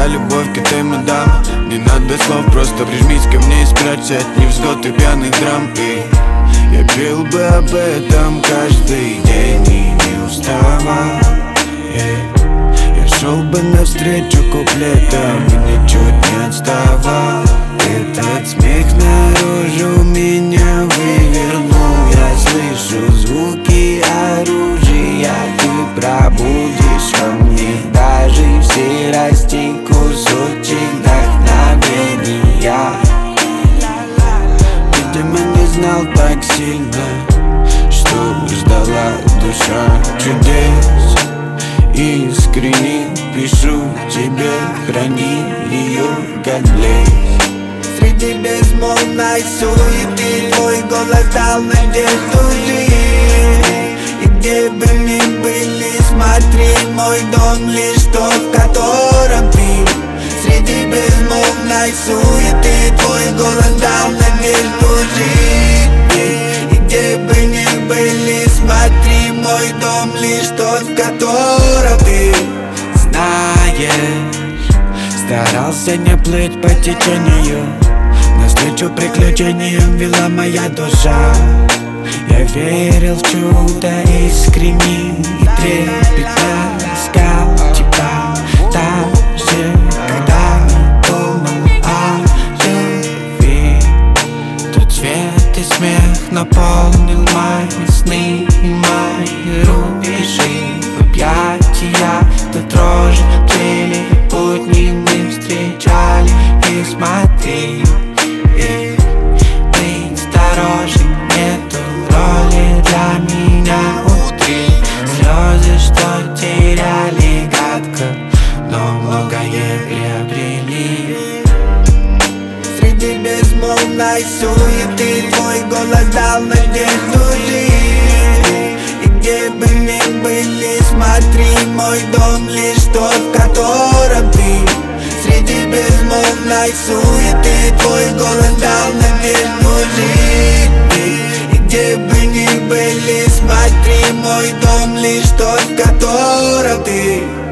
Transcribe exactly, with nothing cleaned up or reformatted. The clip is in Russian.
Моя любовь к этой мадам. Не надо слов, просто прижмись ко мне и спрячься от невзгод и пьяных драм. И я пел бы об этом каждый день и не уставал. Я шел бы навстречу куплетам и ничуть не отставал. Этот смех наружу меня вывернул. Я слышу звуки оружия. Ты пробудишь во мне даже все расти кусочек вдохновения. Видимо, не знал так сильно, что ждала душа чудес. Искренне пишу тебе, храни ее как блеск. Среди безмолвной суеты твой голос дал надежду жить. И где бы ни были, смотри, мой дом лишь тот, в котором ты. Среди безмолвной суеты твой голос дал надежду жить. И где бы ни были, смотри, мой дом лишь тот, в котором ты. Знаешь, старался не плыть по течению, навстречу приключениям вела моя душа. Я верил в чудо искренне и трепетно искал тебя. Даже когда не думал о любви, тот цвет и смех наполнил мои сны и мои рубежи. В объятия до дрожи плели будни мы встречали. И смотри, и быть осторожен, нету роли для меня внутри. Слезы, что теряли гадко, но многое приобрели. Среди безмолвной суеты твой голос дал надежду жить. И где бы ни были, смотри, мой дом лишь тот, в котором ты. Среди безмолвной суеты твой голос дал надежду жить. И где бы ни были, смотри, мой дом лишь тот, в котором ты.